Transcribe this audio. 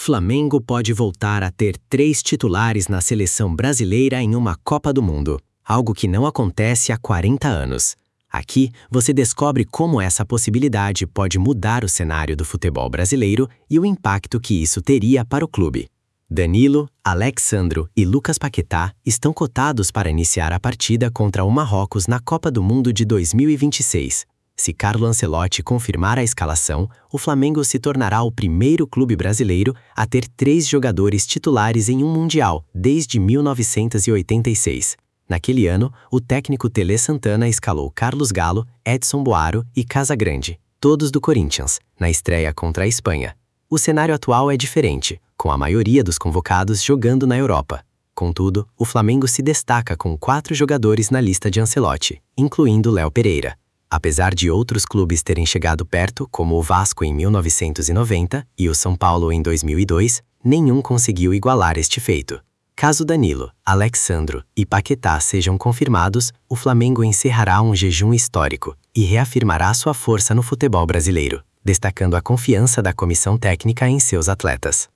Flamengo pode voltar a ter 3 titulares na seleção brasileira em uma Copa do Mundo, algo que não acontece há 40 anos. Aqui, você descobre como essa possibilidade pode mudar o cenário do futebol brasileiro e o impacto que isso teria para o clube. Danilo, Alex Sandro e Lucas Paquetá estão cotados para iniciar a partida contra o Marrocos na Copa do Mundo de 2026. Se Carlo Ancelotti confirmar a escalação, o Flamengo se tornará o primeiro clube brasileiro a ter 3 jogadores titulares em um Mundial desde 1986. Naquele ano, o técnico Tele Santana escalou Carlos Galo, Edson Boaro e Casagrande, todos do Corinthians, na estreia contra a Espanha. O cenário atual é diferente, com a maioria dos convocados jogando na Europa. Contudo, o Flamengo se destaca com 4 jogadores na lista de Ancelotti, incluindo Léo Pereira. Apesar de outros clubes terem chegado perto, como o Vasco em 1990 e o São Paulo em 2002, nenhum conseguiu igualar este feito. Caso Danilo, Alex Sandro e Paquetá sejam confirmados, o Flamengo encerrará um jejum histórico e reafirmará sua força no futebol brasileiro, destacando a confiança da comissão técnica em seus atletas.